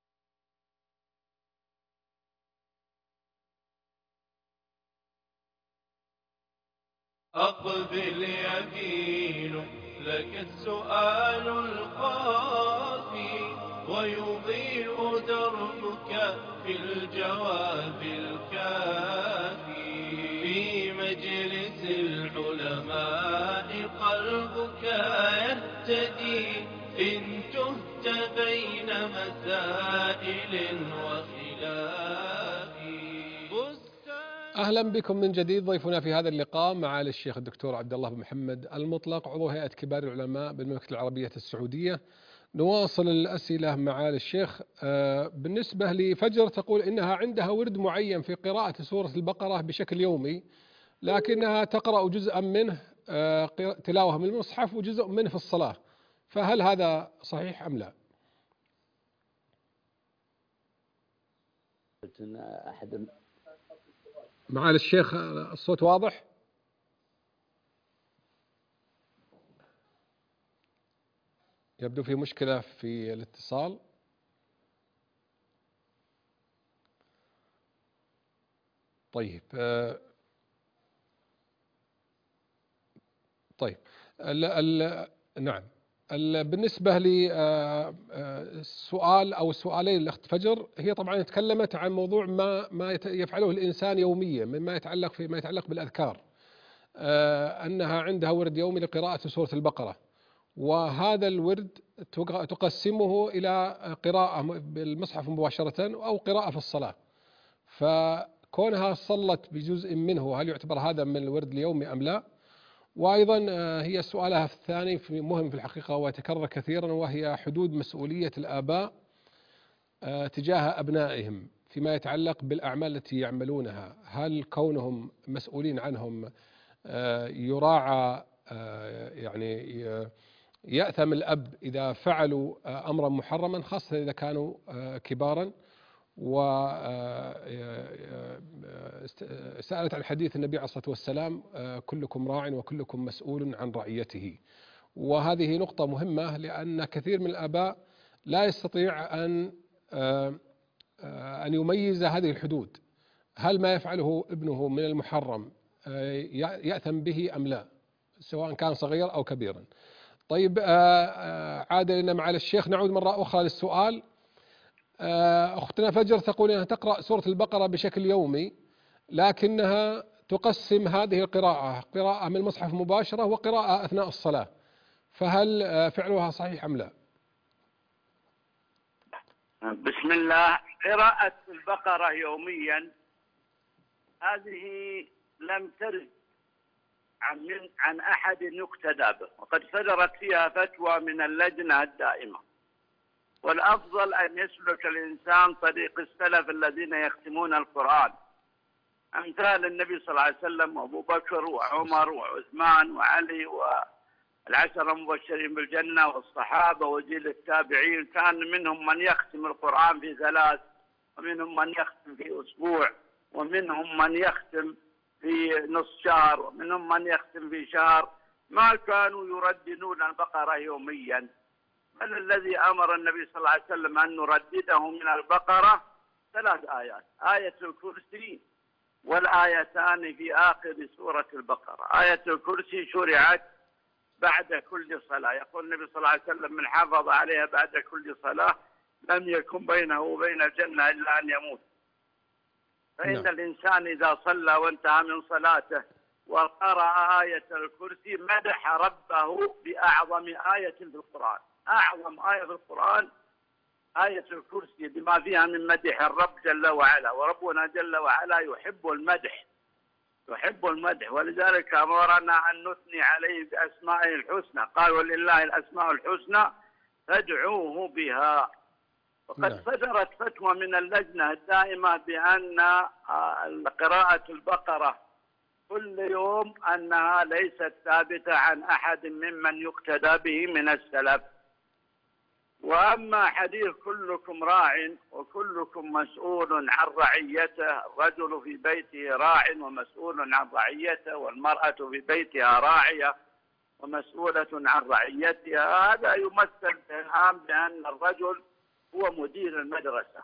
أقبل يمين لك السؤال الخافي، ويضيء دربك في الجواب الكافي. في مجلس العلماء قلبك يهتدي، إن تهت بين مسائل وخلاف. أهلا بكم من جديد. ضيفنا في هذا اللقاء معالي الشيخ الدكتور عبد الله بن محمد المطلق، عضو هيئة كبار العلماء بالمملكة العربية السعودية. نواصل الأسئلة معالي الشيخ. بالنسبة لفجر تقول إنها عندها ورد معين في قراءة سورة البقرة بشكل يومي، لكنها تقرأ جزءا منه تلاوة من المصحف وجزء منه في الصلاة، فهل هذا صحيح أم لا؟ أحد معالي الشيخ الصوت واضح؟ يبدو في مشكلة في الاتصال. طيب طيب ال ال نعم ال بالنسبة للسؤال أو السؤالين الأخت فجر، هي طبعا تكلمت عن موضوع ما ما يفعله الإنسان يوميا مما يتعلق في ما يتعلق بالأذكار، أنها عندها ورد يومي لقراءة سورة البقرة، وهذا الورد تقسمه إلى قراءة بالمصحف مباشرة أو قراءة في الصلاة، فكونها صلت بجزء منه هل يعتبر هذا من الورد اليومي أم لا؟ وأيضا هي سؤالها الثاني في مهم في الحقيقة ويتكرر كثيرا، وهي حدود مسؤولية الآباء تجاه أبنائهم فيما يتعلق بالأعمال التي يعملونها. هل كونهم مسؤولين عنهم يراعى يعني يأثم الأب إذا فعلوا أمرا محرما، خاصة إذا كانوا كبارا. وسألت عن حديث النبي عليه الصلاة والسلام: كلكم راع وكلكم مسؤول عن رعيته. وهذه نقطة مهمة، لأن كثير من الآباء لا يستطيع أن أن يميز هذه الحدود، هل ما يفعله ابنه من المحرم يأثم به أم لا، سواء كان صغير أو كبيرا. طيب، عاد لنا معالي الشيخ، نعود مرة أخرى للسؤال. أختنا فجر تقول أنها تقرأ سورة البقرة بشكل يومي، لكنها تقسم هذه القراءة قراءة من المصحف مباشرة وقراءة أثناء الصلاة، فهل فعلها صحيح أم لا؟ بسم الله. قراءة البقرة يوميا هذه لم ترد عن من عن أحد يقتدى به، وقد صدرت فيها فتوى من اللجنة الدائمة. والأفضل أن يسلك الإنسان طريق السلف الذين يختمون القرآن، أمثال النبي صلى الله عليه وسلم وأبو بكر وعمر وعثمان وعلي والعشرة المبشرين بالجنة والصحابة وجيل التابعين. كان منهم من يختم القرآن في ثلاث، ومنهم من يختم في أسبوع، ومنهم من يختم في نصف شهر، ومنهم من يختم في شهر. ما كانوا يرددون البقرة يوميا، بل الذي أمر النبي صلى الله عليه وسلم أن نردده من البقرة ثلاث آيات: آية الكرسي والآيتان في آخر سورة البقرة. آية الكرسي شرعت بعد كل صلاة، يقول النبي صلى الله عليه وسلم: من حافظ عليها بعد كل صلاة لم يكن بينه وبين الجنة إلا أن يموت. فإن نعم. الإنسان إذا صلى وانتهى من صلاته وقرأ آية الكرسي مدح ربه بأعظم آية في القرآن. أعظم آية في القرآن آية الكرسي، بما فيها من مدح الرب جل وعلا، وربنا جل وعلا يحب المدح، يحب المدح، ولذلك أمرنا أن نثني عليه بأسمائه الحسنى. قال: ولله الأسماء الحسنى فادعوه بها. وقد صدرت فتوى من اللجنة الدائمة بأن قراءة البقرة كل يوم أنها ليست ثابتة عن أحد ممن يقتدى به من السلف. وأما حديث كلكم راع وكلكم مسؤول عن رعيته، الرجل في بيته راع ومسؤول عن رعيته، والمرأة في بيتها راعية ومسؤولة عن رعيتها، هذا يمثل الآن بأن الرجل هو مدير المدرسة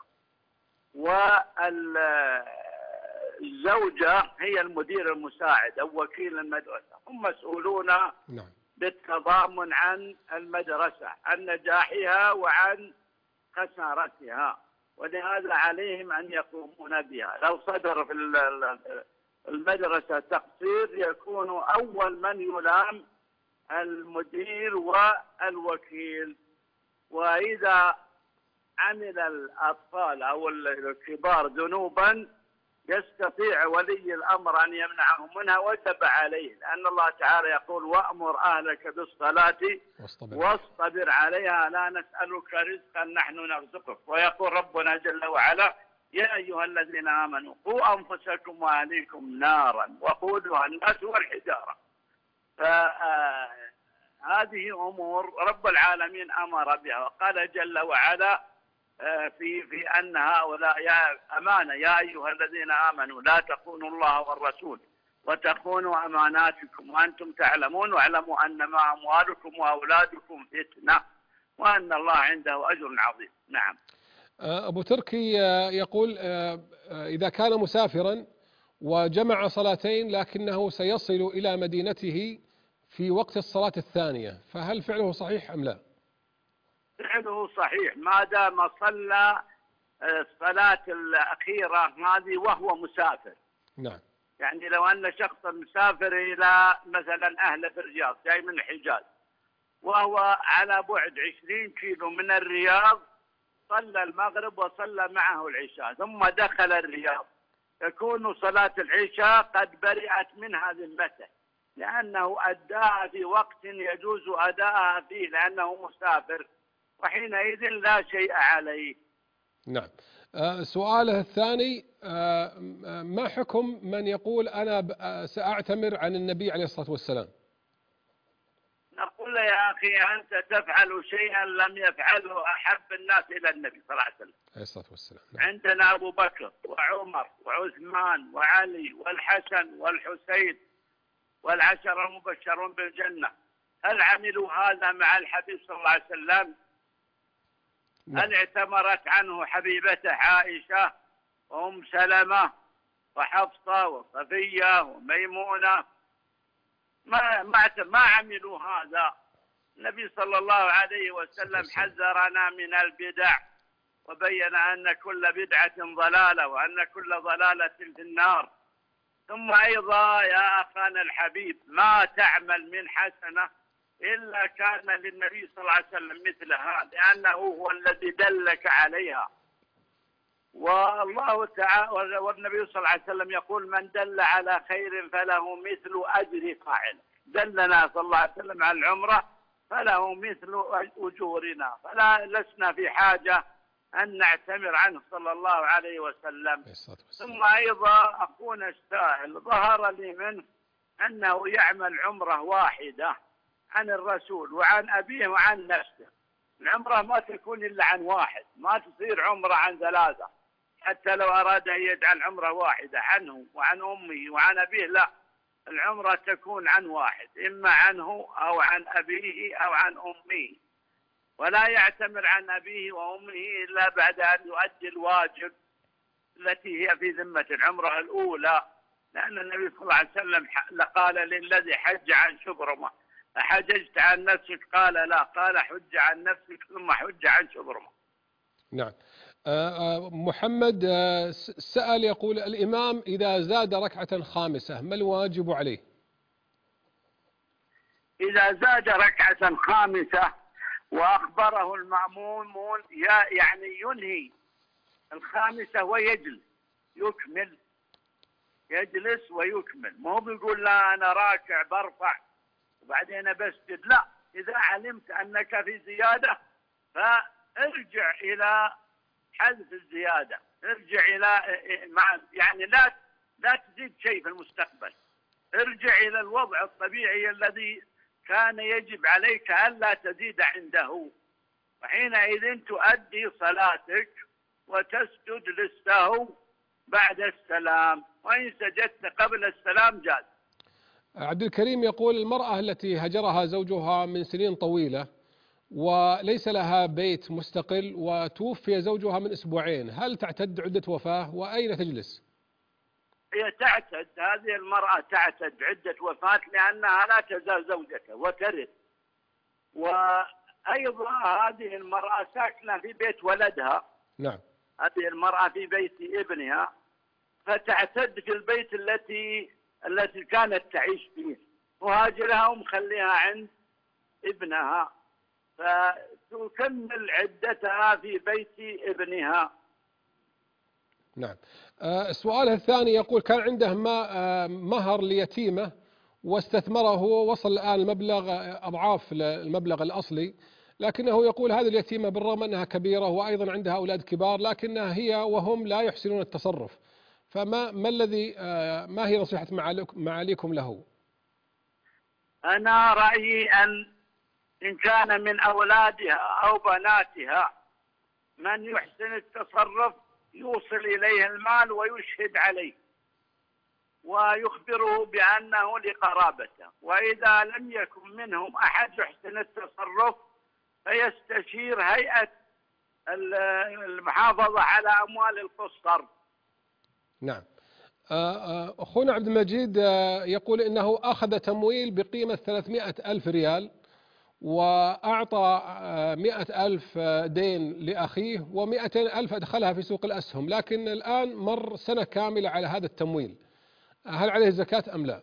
والزوجة هي المدير المساعد أو وكيل المدرسة، هم مسؤولون نعم. بالتضامن عن المدرسة، عن نجاحها وعن خسارتها، ولهذا عليهم أن يقومون بها. لو صدر في المدرسة تقصير يكون أول من يلام المدير والوكيل. وإذا عمل الأطفال أو الكبار ذنوبا يستطيع ولي الأمر أن يمنعهم منها، وجب عليه، لأن الله تعالى يقول: وأمر أهلك بالصلاة واصطبر عليها لا نسألك رزقا نحن نرزقك. ويقول ربنا جل وعلا: يا أيها الذين آمنوا قوا أنفسكم وأهليكم نارا وقودها الناس والحجارة. فهذه أمور رب العالمين أمر بها، وقال جل وعلا في في أن هؤلاء يا أمانة يا أيها الذين آمنوا لا تخونوا الله والرسول وتخونوا أماناتكم وأنتم تعلمون واعلموا أنما أموالكم وأولادكم فتنة وأن الله عنده أجر عظيم. نعم. أبو تركي يقول: إذا كان مسافرا وجمع صلاتين لكنه سيصل إلى مدينته في وقت الصلاة الثانية، فهل فعله صحيح أم لا؟ فعله صحيح ما دام صلى الصلاة الأخيرة هذه وهو مسافر. نعم. يعني لو أن شخص مسافر إلى مثلا أهل في الرياض جاي من الحجاز وهو على بعد عشرين كيلو من الرياض، صلى المغرب وصلى معه العشاء ثم دخل الرياض، تكون صلاة العشاء قد برئت منها ذمته، لأنه أداها في وقت يجوز أداءها فيه لأنه مسافر، وحينئذ لا شيء عليه. نعم. آه سؤاله الثاني: آه ما حكم من يقول أنا سأعتمر عن النبي عليه الصلاة والسلام؟ نقول يقول له يا أخي أنت تفعل شيئا لم يفعله أحب الناس إلى النبي صلى الله عليه وسلم عليه الصلاة والسلام. عندنا أبو بكر وعمر وعثمان وعلي والحسن والحسين والعشرة المبشرون بالجنة، هل عملوا هذا مع الحبيب صلى الله عليه وسلم؟ هل اعتمرت عنه حبيبته عائشة وأم سلمة وحفصة وصفية وميمونة؟ ما ما ما عملوا هذا. النبي صلى الله عليه وسلم حذرنا من البدع وبين أن كل بدعة ضلالة وأن كل ضلالة في النار. ثم أيضا يا أخانا الحبيب ما تعمل من حسنة إلا كان للنبي صلى الله عليه وسلم مثلها، لأنه هو الذي دلك عليها. والله تعالى والنبي صلى الله عليه وسلم يقول من دل على خير فله مثل أجر فاعل. دلنا صلى الله عليه وسلم على العمرة فله مثل أجورنا، فلا لسنا في حاجة أن نعتمر عنه صلى الله عليه وسلم. ثم أيضا أخونا السائل ظهر لي منه أنه يعمل عمرة واحدة عن الرسول وعن أبيه وعن نفسه. العمرة ما تكون إلا عن واحد، ما تصير عمرة عن ثلاثة. حتى لو أراد أن يجعل عمرة واحدة عنه وعن أمه وعن أبيه، لا، العمرة تكون عن واحد، إما عنه أو عن أبيه أو عن أمه. ولا يعتمر عن أبيه وأمه إلا بعد أن يؤدي الواجب التي هي في ذمة العمرة الأولى، لأن النبي صلى الله عليه وسلم قال للذي حج عن شبرمة أحججت عن نفسك؟ قال لا، قال حج عن نفسك ثم حج عن شبرمة. نعم. محمد سأل يقول الإمام إذا زاد ركعة خامسة ما الواجب عليه؟ إذا زاد ركعة خامسة وأخبره المأمومون يعني ينهي الخامسة ويجلس يكمل، يجلس ويكمل، مو بيقول لا أنا راكع برفع وبعدين بسجد، لا، إذا علمت أنك في زيادة فارجع إلى حذف الزيادة، ارجع إلى مع يعني لا لا تزيد شيء في المستقبل، ارجع إلى الوضع الطبيعي الذي كان يجب عليك ألا تزيد عنده، وحينئذ تؤدي صلاتك وتسجد للسهو بعد السلام، وإن سجدت قبل السلام جاز. عبد الكريم يقول المرأة التي هجرها زوجها من سنين طويلة وليس لها بيت مستقل وتوفي زوجها من أسبوعين، هل تعتد عدة وفاة وأين تجلس؟ هي تعتد، هذه المرأة تعتد عدة وفاة لأنها لا تزال زوجته وترث، وأيضا هذه المرأة ساكنة في بيت ولدها. نعم. هذه المرأة في بيت ابنها، فتعتد في البيت التي التي كانت تعيش فيه، وهاجرها ومخليها عند ابنها، فتكمل عدتها في بيت ابنها. نعم. السؤال الثاني يقول كان عنده مهر ليتيمة واستثمره، وصل الآن المبلغ أضعاف المبلغ الأصلي، لكنه يقول هذه اليتيمة بالرغم أنها كبيرة وأيضا عندها أولاد كبار لكنها هي وهم لا يحسنون التصرف، فما ما الذي ما هي نصيحة معاليكم له؟ أنا رأيي أن إن كان من أولادها أو بناتها من يحسن التصرف يوصل إليه المال ويشهد عليه ويخبره بأنه لقرابته، وإذا لم يكن منهم أحد يحسن التصرف فيستشير هيئة المحافظة على أموال القصر. نعم. أخونا عبد المجيد يقول إنه أخذ تمويل بقيمة ثلاثمائة ألف ريال وأعطى مئة ألف دين لأخيه ومئتين ألف أدخلها في سوق الأسهم، لكن الآن مر سنة كاملة على هذا التمويل، هل عليه زكاة أم لا؟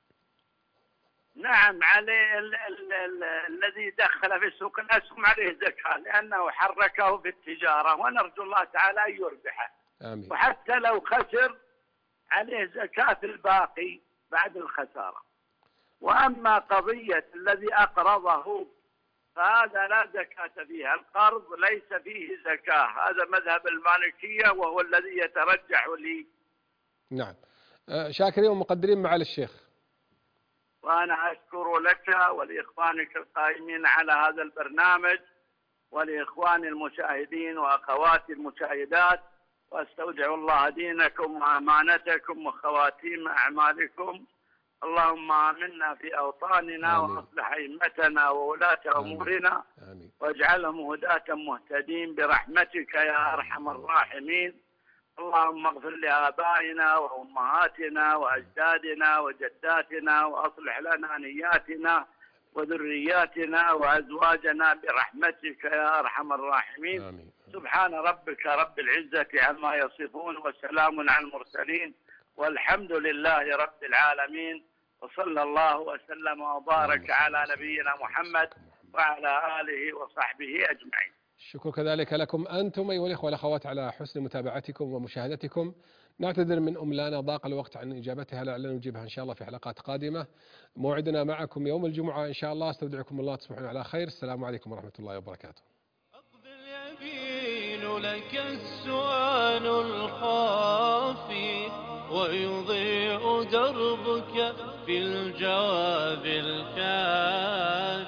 نعم عليه، الذي دخل في سوق الأسهم عليه زكاة لأنه حركه في التجارة، ونرجو الله تعالى أن يربحه. آمين. وحتى لو خسر عليه زكاة الباقي بعد الخسارة. وأما قضية الذي أقرضه فهذا لا زكاة فيها، القرض ليس فيه زكاة، هذا مذهب المالكية وهو الذي يترجح لي. نعم. شاكرين ومقدرين معالي الشيخ. وأنا أشكر لك ولإخوانك القائمين على هذا البرنامج ولإخواني المشاهدين وأخواتي المشاهدات، وأستودع الله دينكم وأمانتكم وخواتيم أعمالكم. اللهم آمنا في أوطاننا وأصلح أئمتنا وولاة أمورنا واجعلهم هداة مهتدين برحمتك يا أرحم الراحمين. اللهم اغفر لآبائنا وأمهاتنا وأجدادنا وجداتنا وأصلح لنا نياتنا وذرياتنا وأزواجنا برحمتك يا أرحم الراحمين. آمين. سبحان ربك رب العزة عما يصفون وسلام على المرسلين والحمد لله رب العالمين، وصلى الله وسلم وبارك على نبينا محمد وعلى آله وصحبه أجمعين. الشكر كذلك لكم أنتم أيها الإخوة والأخوات على حسن متابعتكم ومشاهدتكم. نعتذر من أملانا ضاق الوقت عن إجابتها، لعلنا نجيبها إن شاء الله في حلقات قادمة. موعدنا معكم يوم الجمعة إن شاء الله. استودعكم الله، تصبحون على خير. السلام عليكم ورحمة الله وبركاته. يبين لك السؤال الخافي ويضيء دربك في الجواب الكافي.